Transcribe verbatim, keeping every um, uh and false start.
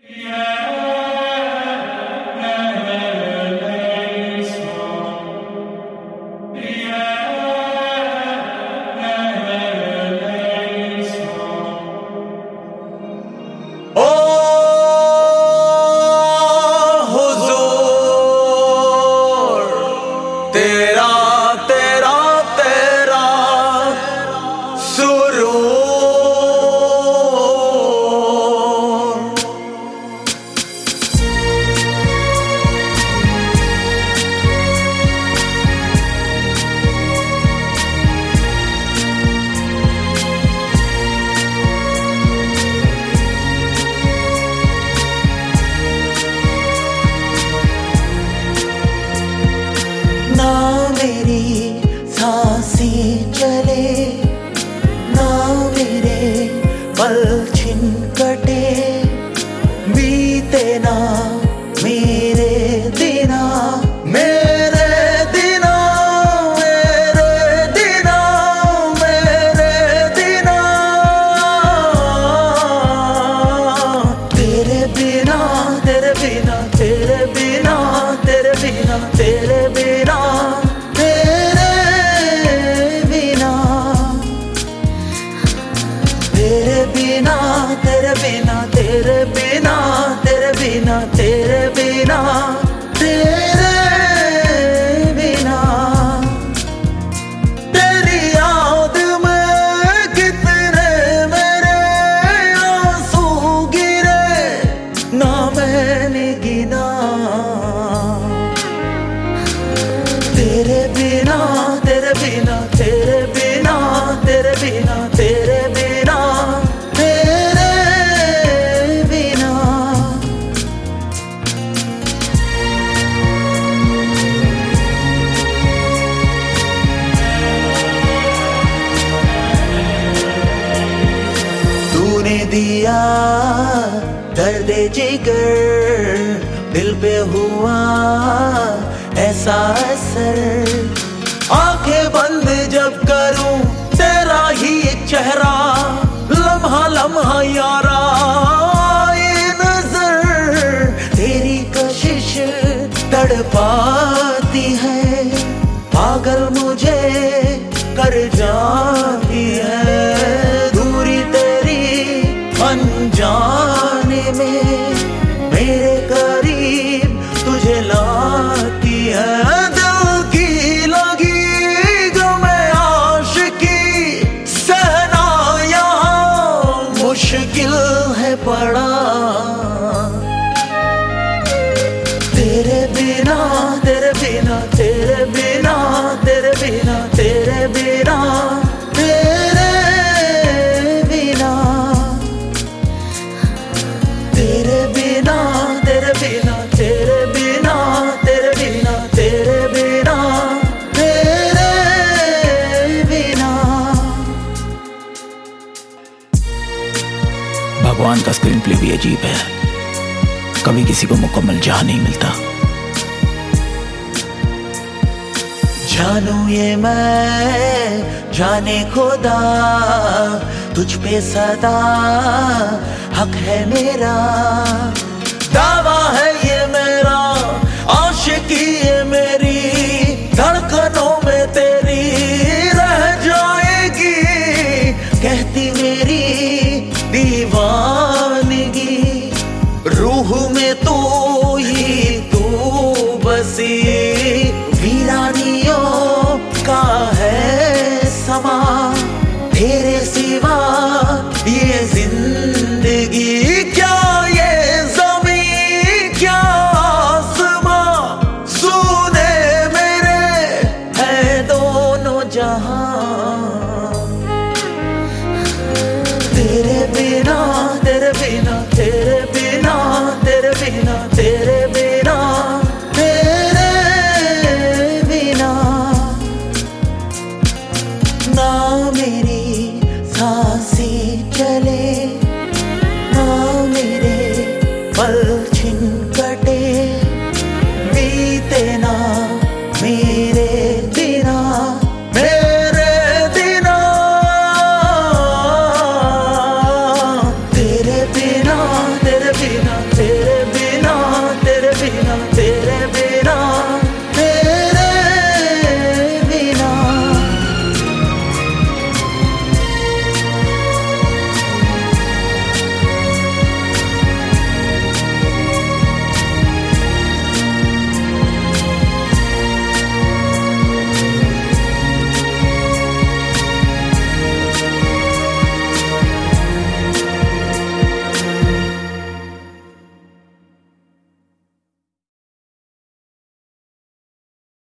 तेरा तेरा तेरा सुरूर ना मेरी सांसें चले, ना मेरे पल छिन कटे, बीते ना मेरे दिना मेरे दिना मेरे दिना मेरे दिना तेरे बिना तेरे बिना तेरे बिना तेरे बिना तेरे बिना तेरे बिना तेरे बिना तेरे बिना तेरे बिना तेरे बिना तेरे बिना तेरे बिना तेरी याद में कितने मेरे आंसू गिरे, ना मैंने गिना। तेरे बिना तेरे बिना तेरे बिना तेरे बिना तेरे बिना तेरे बिना तूने दिया दर्द जिगर, दिल पे हुआ ऐसा असर, आंखें बंद जब करूं तेरा ही एक चेहरा, लम्हा लम्हा यारा ये नजर, तेरी कशिश तड़पाती है, पागल मुझे कर जाती है, दूरी तेरी अनजाने में मेरे करीब तुझे लाती है, दिल की लगी जो मैं आशिकी सहना यहाँ मुश्किल है पड़ा। तेरे बिना तेरे बिना तेरे बिना तेरे बिना तेरे बिना तेरे बिना तेरे बिना तेरे बिना तेरे बिना तेरे बिना तेरे बिना तेरे बिना। भगवान का स्क्रीन प्ले भी अजीब है, कभी किसी को मुकम्मल जहां नहीं मिलता। जानू ये मैं जाने खुदा, तुझ पे सदा हक है मेरा, दावा है ये मेरा, आशिकी ये मेरी, धड़कनों में तेरी रह जाएगी, कहती मेरी दीवानगी, रूह में तू ही तू बसी, वीरानियों का है समा, तेरे सिवा ये जिंदगी क्या ये ज़मीं क्या आसमां, सुने मेरे है दोनों जहां। तेरे बिना तेरे बिना तेरे बिना